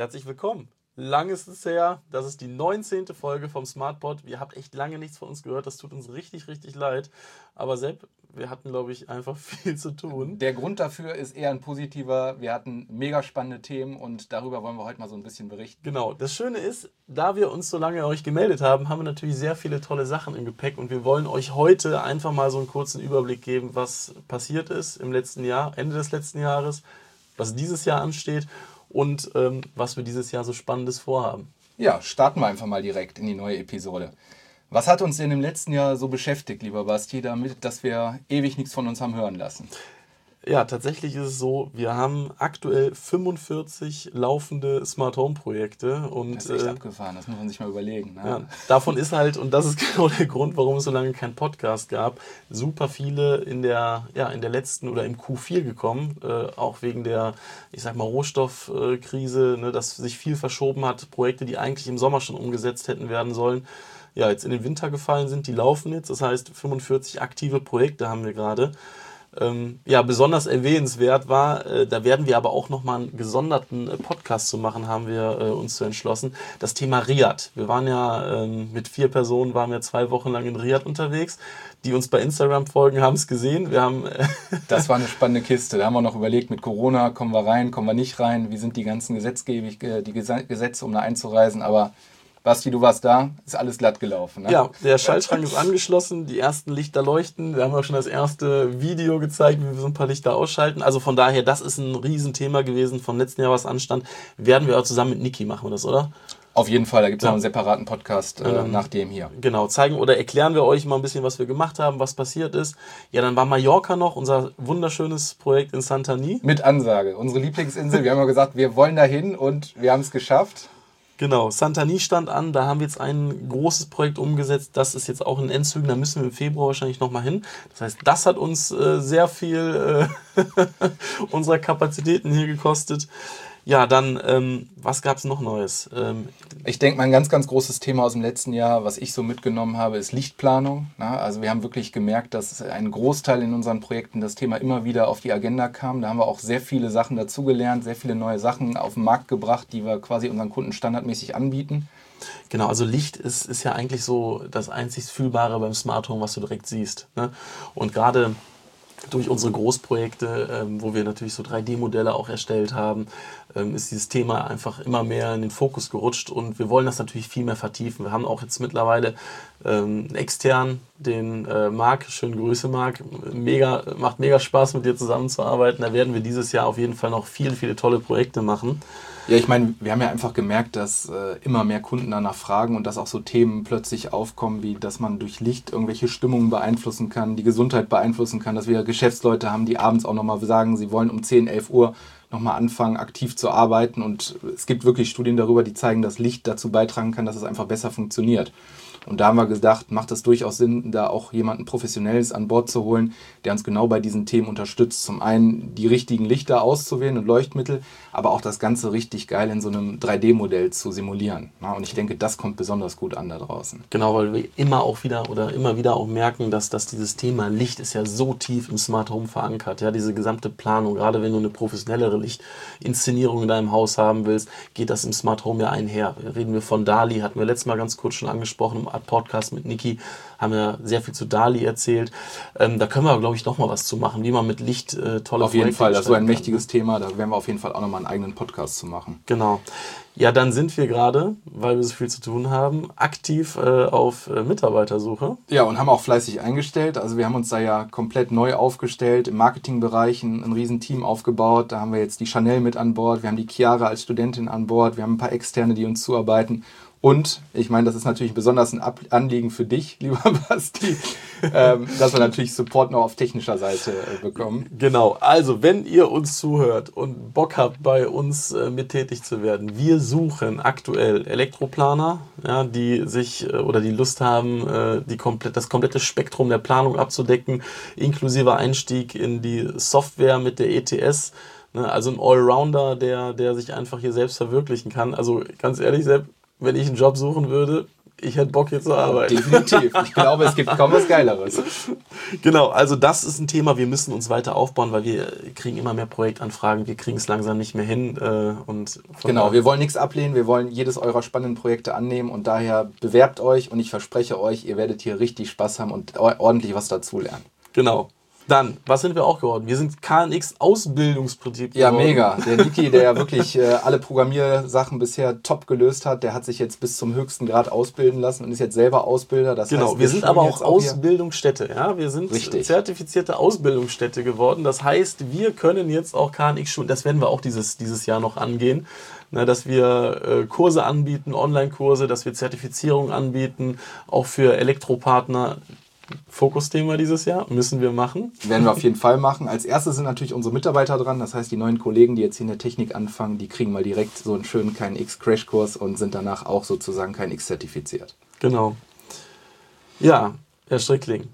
Herzlich willkommen. Lang ist es her, das ist die 19. Folge vom SmartPod. Ihr habt echt lange nichts von uns gehört, das tut uns richtig, richtig leid. Aber Sepp, wir hatten, glaube ich, einfach viel zu tun. Der Grund dafür ist eher ein positiver. Wir hatten mega spannende Themen und darüber wollen wir heute mal so ein bisschen berichten. Genau, das Schöne ist, da wir uns so lange euch gemeldet haben, haben wir natürlich sehr viele tolle Sachen im Gepäck und wir wollen euch heute einfach mal so einen kurzen Überblick geben, was passiert ist im letzten Jahr, Ende des letzten Jahres, was dieses Jahr ansteht und was wir dieses Jahr so Spannendes vorhaben. Ja, starten wir einfach mal direkt in die neue Episode. Was hat uns denn im letzten Jahr so beschäftigt, lieber Basti, damit, dass wir ewig nichts von uns haben hören lassen? Ja, tatsächlich ist es so, wir haben aktuell 45 laufende Smart Home Projekte. Und, das ist echt abgefahren, das muss man sich mal überlegen. Ne? Ja, davon ist halt, und das ist genau der Grund, warum es so lange keinen Podcast gab, super viele in der letzten oder im Q4 gekommen, auch wegen der, ich sag mal, Rohstoffkrise, ne, dass sich viel verschoben hat, Projekte, die eigentlich im Sommer schon umgesetzt hätten werden sollen, ja, jetzt in den Winter gefallen sind, die laufen jetzt, das heißt 45 aktive Projekte haben wir gerade. Besonders erwähnenswert war, da werden wir aber auch nochmal einen gesonderten Podcast zu machen, haben wir uns zu entschlossen, das Thema Riad. Wir waren ja mit 4 Personen, waren wir 2 Wochen lang in Riad unterwegs. Die uns bei Instagram folgen, haben es gesehen. Das war eine spannende Kiste. Da haben wir noch überlegt, mit Corona, kommen wir rein, kommen wir nicht rein, wie sind die ganzen Gesetze, um da einzureisen, aber Basti, du warst da, ist alles glatt gelaufen. Ne? Ja, der Schaltschrank ist angeschlossen, die ersten Lichter leuchten. Wir haben auch schon das erste Video gezeigt, wie wir so ein paar Lichter ausschalten. Also von daher, das ist ein Riesenthema gewesen vom letzten Jahr, was anstand. Werden wir auch zusammen mit Niki machen, wir das, oder? Auf jeden Fall, da gibt es noch einen separaten Podcast nach dem hier. Genau, zeigen oder erklären wir euch mal ein bisschen, was wir gemacht haben, was passiert ist. Ja, dann war Mallorca noch, unser wunderschönes Projekt in Santani. Mit Ansage, unsere Lieblingsinsel. Wir haben ja gesagt, wir wollen dahin und wir haben es geschafft. Genau, Santani stand an, da haben wir jetzt ein großes Projekt umgesetzt, das ist jetzt auch in Endzügen, da müssen wir im Februar wahrscheinlich nochmal hin. Das heißt, das hat uns sehr viel unserer Kapazitäten hier gekostet. Ja, dann, was gab es noch Neues? Ich denke, mein ganz, ganz großes Thema aus dem letzten Jahr, was ich so mitgenommen habe, ist Lichtplanung. Na, also wir haben wirklich gemerkt, dass ein Großteil in unseren Projekten das Thema immer wieder auf die Agenda kam. Da haben wir auch sehr viele Sachen dazugelernt, sehr viele neue Sachen auf den Markt gebracht, die wir quasi unseren Kunden standardmäßig anbieten. Genau, also Licht ist ja eigentlich so das einzig Fühlbare beim Smart Home, was du direkt siehst. Ne? Und gerade durch unsere Großprojekte, wo wir natürlich so 3D-Modelle auch erstellt haben, ist dieses Thema einfach immer mehr in den Fokus gerutscht und wir wollen das natürlich viel mehr vertiefen. Wir haben auch jetzt mittlerweile extern den Marc, schöne Grüße Marc, macht mega Spaß mit dir zusammenzuarbeiten. Da werden wir dieses Jahr auf jeden Fall noch viele, viele tolle Projekte machen. Ja, ich meine, wir haben ja einfach gemerkt, dass immer mehr Kunden danach fragen und dass auch so Themen plötzlich aufkommen, wie dass man durch Licht irgendwelche Stimmungen beeinflussen kann, die Gesundheit beeinflussen kann, dass wir Geschäftsleute haben, die abends auch nochmal sagen, sie wollen um 10, 11 Uhr nochmal anfangen, aktiv zu arbeiten und es gibt wirklich Studien darüber, die zeigen, dass Licht dazu beitragen kann, dass es einfach besser funktioniert. Und da haben wir gedacht, macht es durchaus Sinn, da auch jemanden Professionelles an Bord zu holen, der uns genau bei diesen Themen unterstützt. Zum einen die richtigen Lichter auszuwählen und Leuchtmittel, aber auch das Ganze richtig geil in so einem 3D-Modell zu simulieren. Und ich denke, das kommt besonders gut an da draußen. Genau, weil wir immer wieder auch merken, dass dieses Thema Licht ist ja so tief im Smart Home verankert. Ja, diese gesamte Planung, gerade wenn du eine professionellere Lichtinszenierung in deinem Haus haben willst, geht das im Smart Home ja einher. Reden wir von DALI, hatten wir letztes Mal ganz kurz schon angesprochen, Podcast mit Niki, haben wir sehr viel zu DALI erzählt. Da können wir, glaube ich, noch mal was zu machen, wie man mit Licht tolle Projekte auf jeden Fall, das ist so ein mächtiges Thema, da werden wir auf jeden Fall auch nochmal einen eigenen Podcast zu machen. Genau. Ja, dann sind wir gerade, weil wir so viel zu tun haben, aktiv auf Mitarbeitersuche. Ja, und haben auch fleißig eingestellt. Also wir haben uns da ja komplett neu aufgestellt, im Marketingbereich ein Riesenteam aufgebaut. Da haben wir jetzt die Chanel mit an Bord, wir haben die Chiara als Studentin an Bord, wir haben ein paar Externe, die uns zuarbeiten. Und ich meine, das ist natürlich besonders ein Anliegen für dich, lieber Basti, dass wir natürlich Support noch auf technischer Seite bekommen. Genau, also wenn ihr uns zuhört und Bock habt, bei uns mit tätig zu werden, wir suchen aktuell Elektroplaner, ja, die sich oder die Lust haben, das komplette Spektrum der Planung abzudecken, inklusive Einstieg in die Software mit der ETS. Also ein Allrounder, der sich einfach hier selbst verwirklichen kann. Also ganz ehrlich, Sepp, wenn ich einen Job suchen würde, Ich hätte Bock, hier zu arbeiten. Definitiv. Ich glaube, es gibt kaum was Geileres. Genau, also das ist ein Thema, wir müssen uns weiter aufbauen, weil wir kriegen immer mehr Projektanfragen, wir kriegen es langsam nicht mehr hin. Genau, wir wollen nichts ablehnen, wir wollen jedes eurer spannenden Projekte annehmen und daher bewerbt euch und ich verspreche euch, ihr werdet hier richtig Spaß haben und ordentlich was dazulernen. Genau. Dann, was sind wir auch geworden? Wir sind KNX-Ausbildungsprinzip Ja, geworden. mega. Der Niki, der ja wirklich alle Programmiersachen bisher top gelöst hat, der hat sich jetzt bis zum höchsten Grad ausbilden lassen und ist jetzt selber Ausbilder. Das Genau, heißt, wir sind aber auch hier Ausbildungsstätte. Ja? Wir sind Richtig. zertifizierte Ausbildungsstätte geworden. Das heißt, wir können jetzt auch KNX-Schulen, das werden wir auch dieses Jahr noch angehen, dass wir Kurse anbieten, Online-Kurse, dass wir Zertifizierung anbieten, auch für Elektropartner. Fokusthema dieses Jahr, müssen wir machen. Werden wir auf jeden Fall machen. Als erstes sind natürlich unsere Mitarbeiter dran. Das heißt, die neuen Kollegen, die jetzt hier in der Technik anfangen, die kriegen mal direkt so einen schönen KNX-Crashkurs und sind danach auch sozusagen KNX zertifiziert. Genau. Ja, Herr Strickling.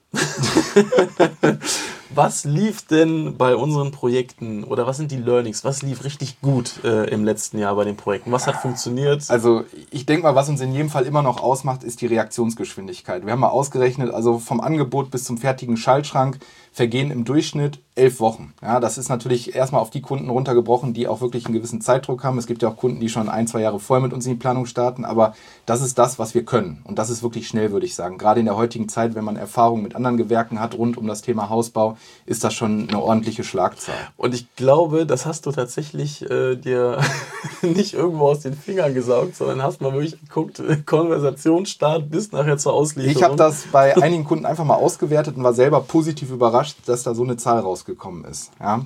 Was lief denn bei unseren Projekten oder was sind die Learnings? Was lief richtig gut im letzten Jahr bei den Projekten? Was hat funktioniert? Also ich denke mal, was uns in jedem Fall immer noch ausmacht, ist die Reaktionsgeschwindigkeit. Wir haben mal ausgerechnet, also vom Angebot bis zum fertigen Schaltschrank vergehen im Durchschnitt 11 Wochen. Ja, das ist natürlich erstmal auf die Kunden runtergebrochen, die auch wirklich einen gewissen Zeitdruck haben. Es gibt ja auch Kunden, die schon 1-2 Jahre vorher mit uns in die Planung starten, aber das ist das, was wir können. Und das ist wirklich schnell, würde ich sagen. Gerade in der heutigen Zeit, wenn man Erfahrung mit anderen Gewerken hat rund um das Thema Hausbau, ist das schon eine ordentliche Schlagzahl. Und ich glaube, das hast du tatsächlich dir nicht irgendwo aus den Fingern gesaugt, sondern hast mal wirklich geguckt, Konversationsstart bis nachher zur Auslieferung. Ich habe das bei einigen Kunden einfach mal ausgewertet und war selber positiv überrascht, dass da so eine Zahl rausgekommen ist. Ja.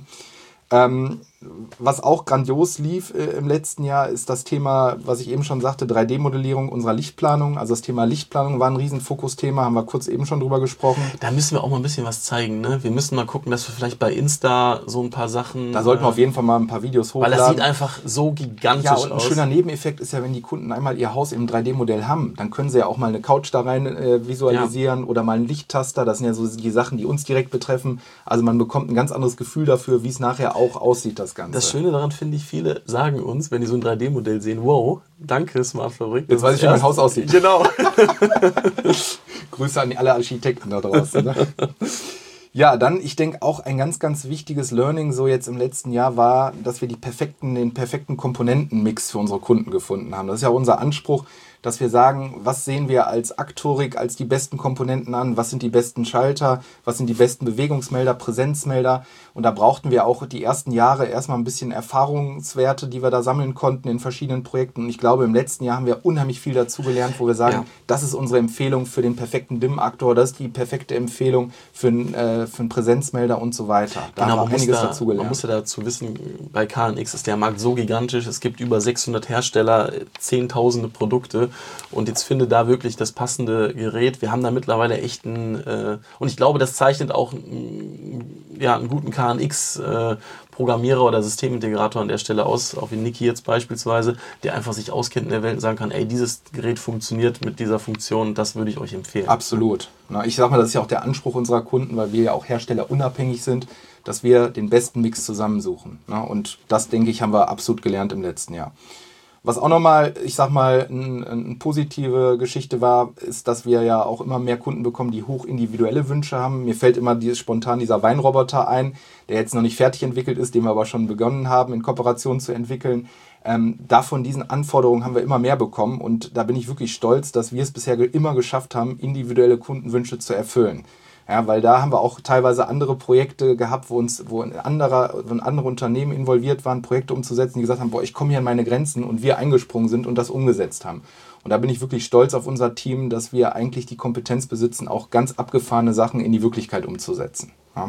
Was auch grandios lief im letzten Jahr, ist das Thema, was ich eben schon sagte, 3D-Modellierung unserer Lichtplanung. Also das Thema Lichtplanung war ein Riesenfokusthema, haben wir kurz eben schon drüber gesprochen. Da müssen wir auch mal ein bisschen was zeigen. Ne? Wir müssen mal gucken, dass wir vielleicht bei Insta so ein paar Sachen... Da sollten wir auf jeden Fall mal ein paar Videos hochladen. Weil das sieht einfach so gigantisch aus. Ja, und ein schöner Nebeneffekt ist ja, wenn die Kunden einmal ihr Haus im 3D-Modell haben, dann können sie ja auch mal eine Couch da rein visualisieren oder mal einen Lichttaster. Das sind ja so die Sachen, die uns direkt betreffen. Also man bekommt ein ganz anderes Gefühl dafür, wie es nachher auch aussieht, das Ganze. Das Schöne daran finde ich, viele sagen uns, wenn die so ein 3D-Modell sehen, wow, danke Smartfabrik. Jetzt weiß ich, wie mein Haus aussieht. Genau. Grüße an alle Architekten da draußen. Ne? Ja, dann, ich denke auch ein ganz, ganz wichtiges Learning so jetzt im letzten Jahr war, dass wir den perfekten Komponentenmix für unsere Kunden gefunden haben. Das ist ja unser Anspruch, dass wir sagen, was sehen wir als Aktorik als die besten Komponenten an, was sind die besten Schalter, was sind die besten Bewegungsmelder, Präsenzmelder. Und da brauchten wir auch die ersten Jahre erstmal ein bisschen Erfahrungswerte, die wir da sammeln konnten in verschiedenen Projekten. Und ich glaube, im letzten Jahr haben wir unheimlich viel dazugelernt, wo wir sagen, das ist unsere Empfehlung für den perfekten DIMM-Aktor, das ist die perfekte Empfehlung für einen Präsenzmelder und so weiter. Da haben wir einiges dazugelernt. Man muss ja dazu wissen, bei KNX ist der Markt so gigantisch, es gibt über 600 Hersteller, zehntausende Produkte. Und jetzt finde da wirklich das passende Gerät. Wir haben da mittlerweile echt und ich glaube, das zeichnet auch einen guten KNX-Programmierer oder Systemintegrator an der Stelle aus, auch wie Niki jetzt beispielsweise, der einfach sich auskennt in der Welt und sagen kann, ey, dieses Gerät funktioniert mit dieser Funktion, das würde ich euch empfehlen. Absolut. Na, ich sag mal, das ist ja auch der Anspruch unserer Kunden, weil wir ja auch herstellerunabhängig sind, dass wir den besten Mix zusammensuchen. Na, und das, denke ich, haben wir absolut gelernt im letzten Jahr. Was auch nochmal, ich sag mal, eine positive Geschichte war, ist, dass wir ja auch immer mehr Kunden bekommen, die hoch individuelle Wünsche haben. Mir fällt immer spontan dieser Weinroboter ein, der jetzt noch nicht fertig entwickelt ist, den wir aber schon begonnen haben, in Kooperation zu entwickeln. Davon diesen Anforderungen haben wir immer mehr bekommen und da bin ich wirklich stolz, dass wir es bisher immer geschafft haben, individuelle Kundenwünsche zu erfüllen. Ja, weil da haben wir auch teilweise andere Projekte gehabt, wo andere Unternehmen involviert waren, Projekte umzusetzen, die gesagt haben, boah, ich komme hier an meine Grenzen und wir eingesprungen sind und das umgesetzt haben. Und da bin ich wirklich stolz auf unser Team, dass wir eigentlich die Kompetenz besitzen, auch ganz abgefahrene Sachen in die Wirklichkeit umzusetzen. Ja.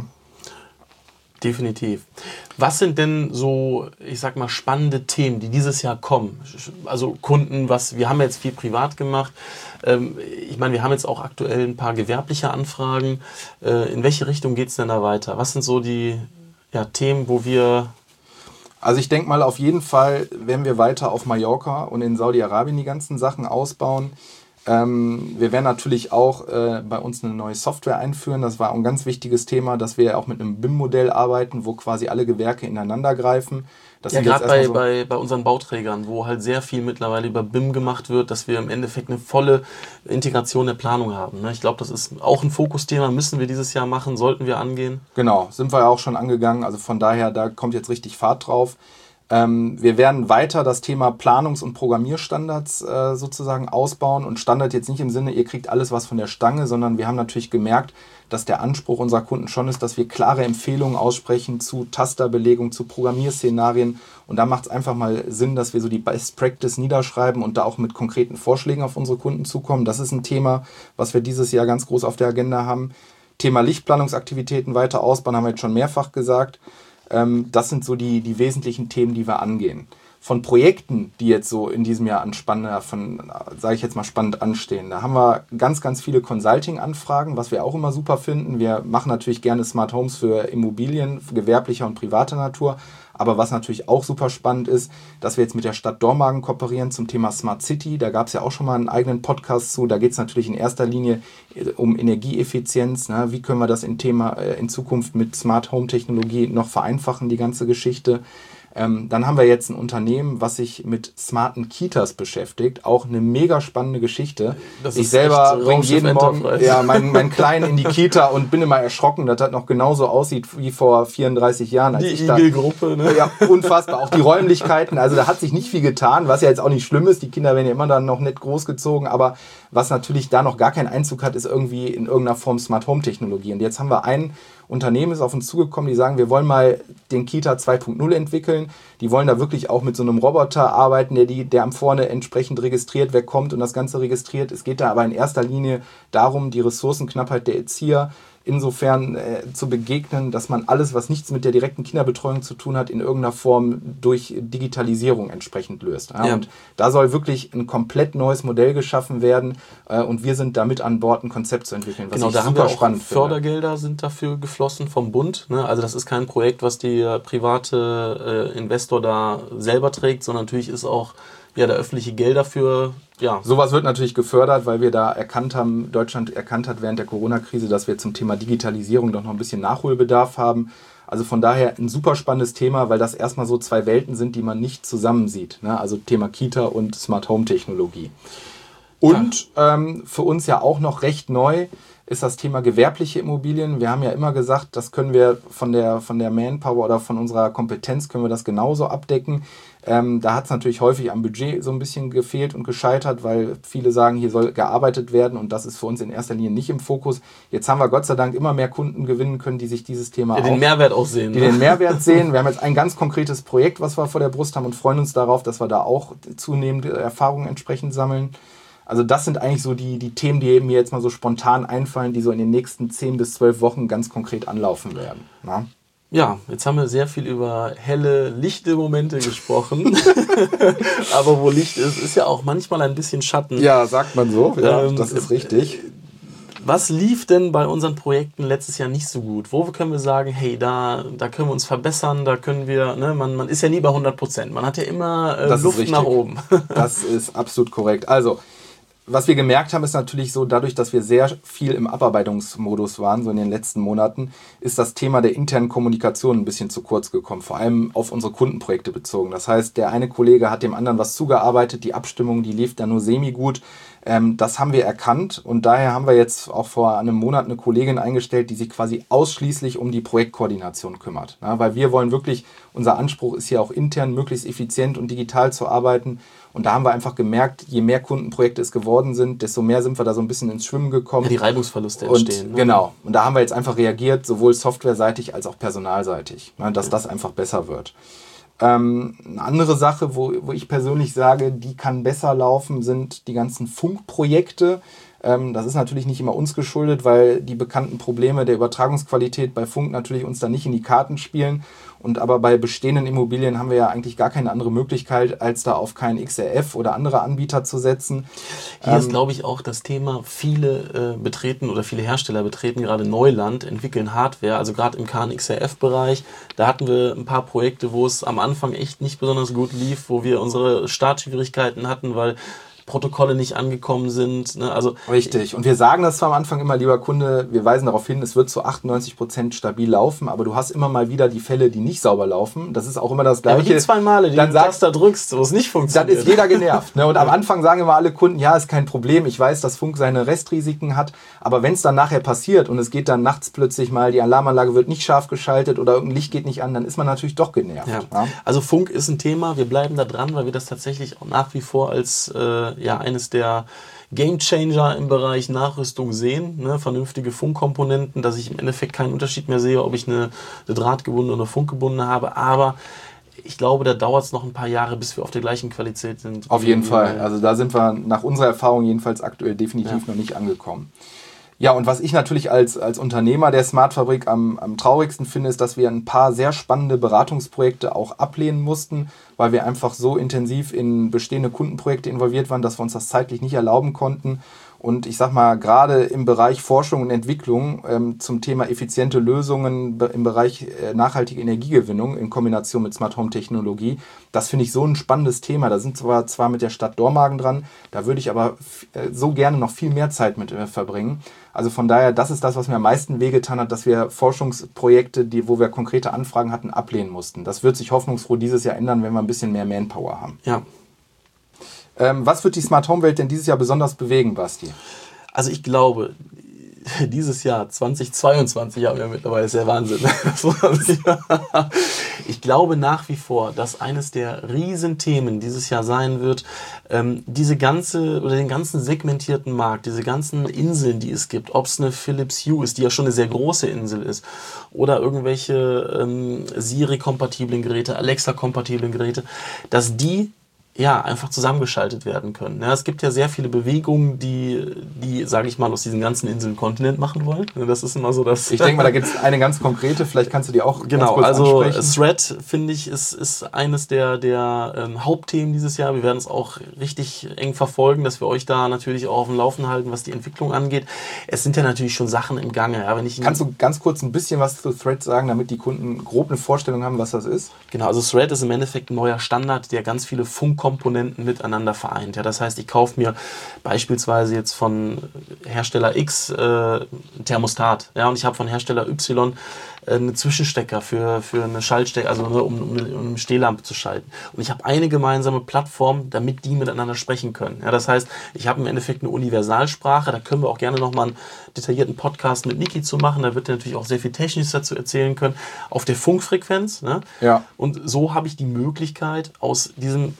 Definitiv. Was sind denn so, ich sag mal, spannende Themen, die dieses Jahr kommen? Also Kunden, wir haben jetzt viel privat gemacht. Ich meine, wir haben jetzt auch aktuell ein paar gewerbliche Anfragen. In welche Richtung geht es denn da weiter? Was sind so die Themen, wo wir... Also ich denke mal, auf jeden Fall werden wir weiter auf Mallorca und in Saudi-Arabien die ganzen Sachen ausbauen. Wir werden natürlich auch bei uns eine neue Software einführen. Das war ein ganz wichtiges Thema, dass wir auch mit einem BIM-Modell arbeiten, wo quasi alle Gewerke ineinander greifen. Ja, gerade bei unseren Bauträgern, wo halt sehr viel mittlerweile über BIM gemacht wird, dass wir im Endeffekt eine volle Integration der Planung haben. Ne? Ich glaube, das ist auch ein Fokusthema, müssen wir dieses Jahr machen, sollten wir angehen. Genau, sind wir ja auch schon angegangen. Also von daher, da kommt jetzt richtig Fahrt drauf. Wir werden weiter das Thema Planungs- und Programmierstandards sozusagen ausbauen. Und Standard jetzt nicht im Sinne, ihr kriegt alles was von der Stange, sondern wir haben natürlich gemerkt, dass der Anspruch unserer Kunden schon ist, dass wir klare Empfehlungen aussprechen zu Tasterbelegung, zu Programmierszenarien. Und da macht es einfach mal Sinn, dass wir so die Best Practice niederschreiben und da auch mit konkreten Vorschlägen auf unsere Kunden zukommen. Das ist ein Thema, was wir dieses Jahr ganz groß auf der Agenda haben. Thema Lichtplanungsaktivitäten weiter ausbauen, haben wir jetzt schon mehrfach gesagt. Das sind so die wesentlichen Themen, die wir angehen. Von Projekten, die jetzt so in diesem Jahr spannend anstehen, da haben wir ganz, ganz viele Consulting-Anfragen, was wir auch immer super finden. Wir machen natürlich gerne Smart Homes für Immobilien, gewerblicher und privater Natur. Aber was natürlich auch super spannend ist, dass wir jetzt mit der Stadt Dormagen kooperieren zum Thema Smart City. Da gab es ja auch schon mal einen eigenen Podcast zu. Da geht es natürlich in erster Linie um Energieeffizienz. Ne? Wie können wir das in Zukunft mit Smart Home Technologie noch vereinfachen, die ganze Geschichte. Dann haben wir jetzt ein Unternehmen, was sich mit smarten Kitas beschäftigt. Auch eine mega spannende Geschichte. Ich selber bringe jeden Morgen meinen Kleinen in die Kita und bin immer erschrocken, dass das noch genauso aussieht wie vor 34 Jahren. Als die Igel-Gruppe, ne? Ja, unfassbar. Auch die Räumlichkeiten. Also da hat sich nicht viel getan, was ja jetzt auch nicht schlimm ist. Die Kinder werden ja immer dann noch nett großgezogen. Aber was natürlich da noch gar keinen Einzug hat, ist irgendwie in irgendeiner Form Smart Home Technologie. Und jetzt haben wir ein Unternehmen ist auf uns zugekommen, die sagen, wir wollen mal den Kita 2.0 entwickeln. Die wollen da wirklich auch mit so einem Roboter arbeiten, der am vorne entsprechend registriert, wer kommt und das Ganze registriert. Es geht da aber in erster Linie darum, die Ressourcenknappheit der Erzieher insofern zu begegnen, dass man alles, was nichts mit der direkten Kinderbetreuung zu tun hat, in irgendeiner Form durch Digitalisierung entsprechend löst. Ja. Und da soll wirklich ein komplett neues Modell geschaffen werden und wir sind damit an Bord, ein Konzept zu entwickeln, was ich super spannend finde. Fördergelder sind dafür geflossen vom Bund. Ne? Also das ist kein Projekt, was der private Investor da selber trägt, sondern natürlich ist auch der öffentliche Gelder dafür. Ja. Sowas wird natürlich gefördert, weil wir da Deutschland erkannt hat während der Corona-Krise, dass wir zum Thema Digitalisierung doch noch ein bisschen Nachholbedarf haben. Also von daher ein super spannendes Thema, weil das erstmal so zwei Welten sind, die man nicht zusammen sieht. Ne? Also Thema Kita und Smart Home Technologie. Und für uns ja auch noch recht neu ist das Thema gewerbliche Immobilien. Wir haben ja immer gesagt, das können wir von der Manpower oder von unserer Kompetenz können wir das genauso abdecken. Da hat es natürlich häufig am Budget so ein bisschen gefehlt und gescheitert, weil viele sagen, hier soll gearbeitet werden und das ist für uns in erster Linie nicht im Fokus. Jetzt haben wir Gott sei Dank immer mehr Kunden gewinnen können, die sich dieses Thema den Mehrwert auch sehen. Die den Mehrwert sehen. Wir haben jetzt ein ganz konkretes Projekt, was wir vor der Brust haben und freuen uns darauf, dass wir da auch zunehmend Erfahrungen entsprechend sammeln. Also das sind eigentlich so die Themen, die mir jetzt mal so spontan einfallen, die so in den nächsten 10 bis 12 Wochen ganz konkret anlaufen werden. Na? Ja, jetzt haben wir sehr viel über helle, lichte Momente gesprochen. Aber wo Licht ist ja auch manchmal ein bisschen Schatten. Ja, sagt man so. Ja, das ist richtig. Was lief denn bei unseren Projekten letztes Jahr nicht so gut? Wo können wir sagen, hey, da können wir uns verbessern, da können wir, ne, man ist ja nie bei 100%. Man hat ja immer Luft nach oben. Das ist absolut korrekt. Also, was wir gemerkt haben, ist natürlich so, dadurch, dass wir sehr viel im Abarbeitungsmodus waren, so in den letzten Monaten, ist das Thema der internen Kommunikation ein bisschen zu kurz gekommen, vor allem auf unsere Kundenprojekte bezogen. Das heißt, der eine Kollege hat dem anderen was zugearbeitet, die Abstimmung, die lief dann nur semi-gut. Das haben wir erkannt und daher haben wir jetzt auch vor einem Monat eine Kollegin eingestellt, die sich quasi ausschließlich um die Projektkoordination kümmert. Ja, weil wir wollen wirklich, unser Anspruch ist hier auch intern möglichst effizient und digital zu arbeiten. Und da haben wir einfach gemerkt, je mehr Kundenprojekte es geworden sind, desto mehr sind wir da so ein bisschen ins Schwimmen gekommen. Ja, die Reibungsverluste entstehen. Und, genau. Und da haben wir jetzt einfach reagiert, sowohl softwareseitig als auch personalseitig, dass das einfach besser wird. Eine andere Sache, wo ich persönlich sage, die kann besser laufen, sind die ganzen Funkprojekte. Das ist natürlich nicht immer uns geschuldet, weil die bekannten Probleme der Übertragungsqualität bei Funk natürlich uns da nicht in die Karten spielen. Und aber bei bestehenden Immobilien haben wir ja eigentlich gar keine andere Möglichkeit, als da auf keinen XRF oder andere Anbieter zu setzen. Hier ist, glaube ich, auch das Thema, viele viele Hersteller betreten gerade Neuland, entwickeln Hardware, also gerade im KNXRF-Bereich. Da hatten wir ein paar Projekte, wo es am Anfang echt nicht besonders gut lief, wo wir unsere Startschwierigkeiten hatten, weil Protokolle nicht angekommen sind. Ne? Also richtig. Und wir sagen das zwar am Anfang immer, lieber Kunde, wir weisen darauf hin, es wird zu 98% stabil laufen, aber du hast immer mal wieder die Fälle, die nicht sauber laufen. Das ist auch immer das Gleiche. Aber die 2 Male, die du da drückst, wo es nicht funktioniert. Dann ist jeder genervt. Ne? Und am Anfang sagen immer alle Kunden, ja, ist kein Problem, ich weiß, dass Funk seine Restrisiken hat, aber wenn es dann nachher passiert und es geht dann nachts plötzlich mal, die Alarmanlage wird nicht scharf geschaltet oder irgendein Licht geht nicht an, dann ist man natürlich doch genervt. Ja. Also Funk ist ein Thema, wir bleiben da dran, weil wir das tatsächlich auch nach wie vor als eines der Gamechanger im Bereich Nachrüstung sehen, ne? Vernünftige Funkkomponenten, dass ich im Endeffekt keinen Unterschied mehr sehe, ob ich eine drahtgebundene oder funkgebundene habe, aber ich glaube, da dauert es noch ein paar Jahre, bis wir auf der gleichen Qualität sind. Auf jeden Fall, also da sind wir nach unserer Erfahrung jedenfalls aktuell definitiv noch nicht angekommen. Ja, und was ich natürlich als Unternehmer der Smartfabrik am traurigsten finde, ist, dass wir ein paar sehr spannende Beratungsprojekte auch ablehnen mussten, weil wir einfach so intensiv in bestehende Kundenprojekte involviert waren, dass wir uns das zeitlich nicht erlauben konnten. Und ich sag mal, gerade im Bereich Forschung und Entwicklung zum Thema effiziente Lösungen im Bereich nachhaltige Energiegewinnung in Kombination mit Smart Home Technologie, das finde ich so ein spannendes Thema. Da sind wir zwar mit der Stadt Dormagen dran, da würde ich aber so gerne noch viel mehr Zeit mit verbringen. Also von daher, das ist das, was mir am meisten wehgetan hat, dass wir Forschungsprojekte, wo wir konkrete Anfragen hatten, ablehnen mussten. Das wird sich hoffnungsfroh dieses Jahr ändern, wenn wir ein bisschen mehr Manpower haben. Ja. Was wird die Smart Home Welt denn dieses Jahr besonders bewegen, Basti? Also ich glaube, dieses Jahr 2022 haben wir mittlerweile, ist ja Wahnsinn. Ich glaube nach wie vor, dass eines der Riesenthemen dieses Jahr sein wird, den ganzen segmentierten Markt, diese ganzen Inseln, die es gibt, ob es eine Philips Hue ist, die ja schon eine sehr große Insel ist, oder irgendwelche Siri-kompatiblen Geräte, Alexa-kompatiblen Geräte, dass die einfach zusammengeschaltet werden können. Ja, es gibt ja sehr viele Bewegungen, die sage ich mal, aus diesen ganzen Inseln Kontinent machen wollen. Das ist immer so, dass... Ich denke mal, da gibt es eine ganz konkrete, vielleicht kannst du die auch genau, ganz kurz ansprechen. Also Thread, finde ich, ist eines der Hauptthemen dieses Jahr. Wir werden es auch richtig eng verfolgen, dass wir euch da natürlich auch auf dem Laufen halten, was die Entwicklung angeht. Es sind ja natürlich schon Sachen im Gange. Ja, kannst du ganz kurz ein bisschen was zu Thread sagen, damit die Kunden grob eine Vorstellung haben, was das ist? Genau, also Thread ist im Endeffekt ein neuer Standard, der ganz viele Funkkomponenten miteinander vereint. Ja, das heißt, ich kaufe mir beispielsweise jetzt von Hersteller X ein Thermostat, ja, und ich habe von Hersteller Y einen Zwischenstecker für eine Schaltstecker, also um eine Stehlampe zu schalten. Und ich habe eine gemeinsame Plattform, damit die miteinander sprechen können. Ja, das heißt, ich habe im Endeffekt eine Universalsprache, da können wir auch gerne nochmal einen detaillierten Podcast mit Niki zu machen, da wird er natürlich auch sehr viel Technisches dazu erzählen können, auf der Funkfrequenz. Ne? Ja. Und so habe ich die Möglichkeit, auf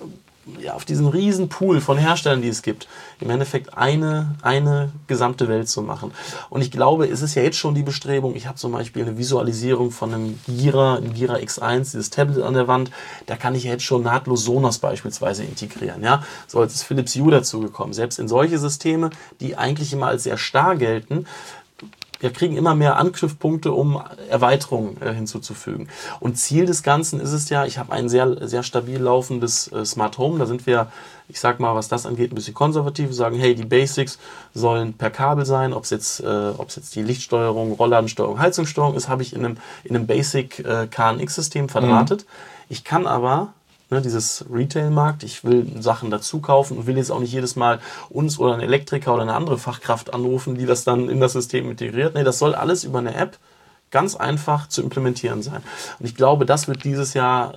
diesen riesen Pool von Herstellern, die es gibt, im Endeffekt eine gesamte Welt zu machen. Und ich glaube, es ist ja jetzt schon die Bestrebung, ich habe zum Beispiel eine Visualisierung von einem Gira X1, dieses Tablet an der Wand, da kann ich ja jetzt schon nahtlos Sonos beispielsweise integrieren. Ja? So, jetzt ist Philips Hue dazugekommen. Selbst in solche Systeme, die eigentlich immer als sehr starr gelten, wir kriegen immer mehr Anknüpfpunkte, um Erweiterungen hinzuzufügen. Und Ziel des Ganzen ist es ja, ich habe ein sehr, sehr stabil laufendes Smart Home. Da sind wir, ich sag mal, was das angeht, ein bisschen konservativ. Wir sagen, hey, die Basics sollen per Kabel sein. Ob es jetzt die Lichtsteuerung, Rollladensteuerung, Heizungssteuerung ist, habe ich in einem Basic KNX-System verdrahtet. Ich kann aber dieses Retail-Markt, ich will Sachen dazu kaufen und will jetzt auch nicht jedes Mal uns oder einen Elektriker oder eine andere Fachkraft anrufen, die das dann in das System integriert. Nee, das soll alles über eine App ganz einfach zu implementieren sein. Und ich glaube, das wird dieses Jahr,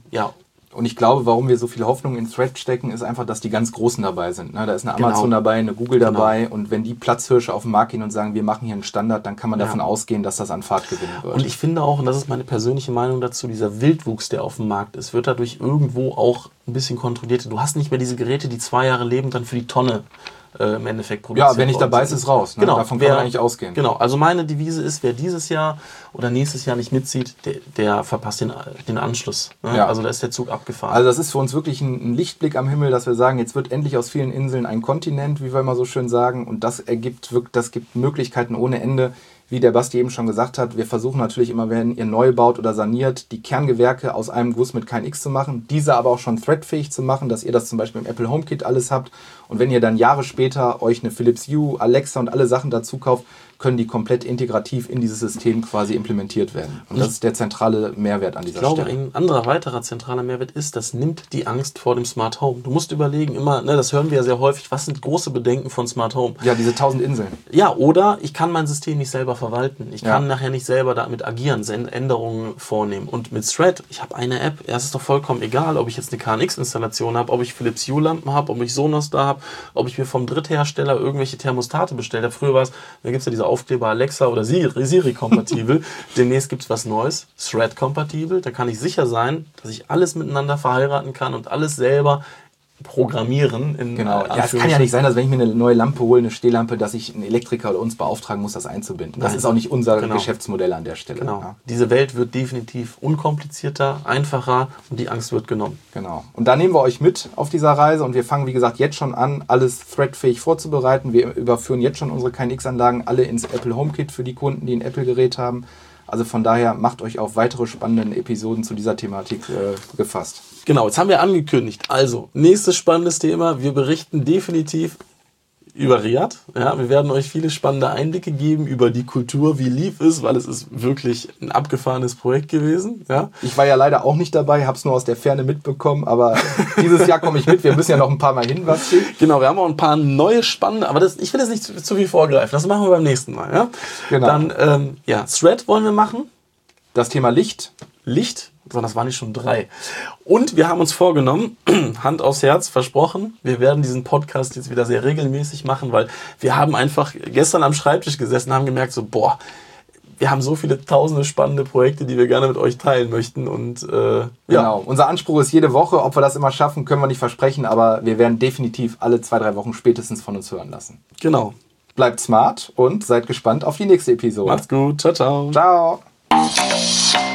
Und ich glaube, warum wir so viel Hoffnung in Thread stecken, ist einfach, dass die ganz Großen dabei sind. Da ist eine Amazon dabei, eine Google dabei. Und wenn die Platzhirsche auf den Markt gehen und sagen, wir machen hier einen Standard, dann kann man davon ausgehen, dass das an Fahrt gewinnen wird. Und ich finde auch, und das ist meine persönliche Meinung dazu, dieser Wildwuchs, der auf dem Markt ist, wird dadurch irgendwo auch ein bisschen kontrolliert. Du hast nicht mehr diese Geräte, die 2 Jahre leben, dann für die Tonne im Endeffekt produziert. Ja, wenn nicht dabei ist, ist raus. Ne? Genau, davon kann man eigentlich ausgehen. Genau, also meine Devise ist, wer dieses Jahr oder nächstes Jahr nicht mitzieht, der verpasst den Anschluss. Ne? Ja. Also da ist der Zug abgefahren. Also das ist für uns wirklich ein Lichtblick am Himmel, dass wir sagen, jetzt wird endlich aus vielen Inseln ein Kontinent, wie wir immer so schön sagen. Und das gibt Möglichkeiten ohne Ende. Wie der Basti eben schon gesagt hat, wir versuchen natürlich immer, wenn ihr neu baut oder saniert, die Kerngewerke aus einem Guss mit KNX zu machen, diese aber auch schon threadfähig zu machen, dass ihr das zum Beispiel im Apple HomeKit alles habt. Und wenn ihr dann Jahre später euch eine Philips Hue, Alexa und alle Sachen dazu kauft, können die komplett integrativ in dieses System quasi implementiert werden. Und das ist der zentrale Mehrwert an dieser Stelle. Ich glaube, ein anderer weiterer zentraler Mehrwert ist, das nimmt die Angst vor dem Smart Home. Du musst überlegen, immer, ne, das hören wir ja sehr häufig, was sind große Bedenken von Smart Home? Ja, diese 1000 Inseln. Ja, oder ich kann mein System nicht selber verwalten. Ich kann nachher nicht selber damit agieren, Änderungen vornehmen. Und mit Thread, ich habe eine App, es ist doch vollkommen egal, ob ich jetzt eine KNX-Installation habe, ob ich Philips Hue-Lampen habe, ob ich Sonos da habe, ob ich mir vom Dritthersteller irgendwelche Thermostate bestellt habe. Früher war es, da gibt es ja diese Aufkleber Alexa oder Siri-kompatibel. Demnächst gibt es was Neues, Thread-kompatibel. Da kann ich sicher sein, dass ich alles miteinander verheiraten kann und alles selber programmieren. Genau. Ja, es kann ja nicht sein, dass wenn ich mir eine neue Lampe hole, eine Stehlampe, dass ich einen Elektriker oder uns beauftragen muss, das einzubinden. Das ist auch nicht unser Geschäftsmodell an der Stelle. Genau. Ja. Diese Welt wird definitiv unkomplizierter, einfacher und die Angst wird genommen. Genau. Und da nehmen wir euch mit auf dieser Reise und wir fangen, wie gesagt, jetzt schon an, alles threadfähig vorzubereiten. Wir überführen jetzt schon unsere KNX-Anlagen alle ins Apple HomeKit für die Kunden, die ein Apple-Gerät haben. Also von daher macht euch auf weitere spannende Episoden zu dieser Thematik gefasst. Genau, jetzt haben wir angekündigt. Also, nächstes spannendes Thema. Wir berichten definitiv über Riyadh. Ja, wir werden euch viele spannende Einblicke geben über die Kultur, wie lief es, weil es ist wirklich ein abgefahrenes Projekt gewesen. Ja. Ich war ja leider auch nicht dabei, habe es nur aus der Ferne mitbekommen, aber dieses Jahr komme ich mit. Wir müssen ja noch ein paar Mal hin, Basti. Genau, wir haben auch ein paar neue spannende, aber ich will jetzt nicht zu viel vorgreifen. Das machen wir beim nächsten Mal. Ja. Genau. Dann, Thread wollen wir machen. Das Thema Licht. So, das waren nicht schon 3. Und wir haben uns vorgenommen, Hand aufs Herz, versprochen, wir werden diesen Podcast jetzt wieder sehr regelmäßig machen, weil wir haben einfach gestern am Schreibtisch gesessen und haben gemerkt, so, wir haben so viele tausende spannende Projekte, die wir gerne mit euch teilen möchten. Und Genau, unser Anspruch ist jede Woche. Ob wir das immer schaffen, können wir nicht versprechen, aber wir werden definitiv alle 2-3 Wochen spätestens von uns hören lassen. Genau. Bleibt smart und seid gespannt auf die nächste Episode. Macht's gut. Ciao, ciao. Ciao.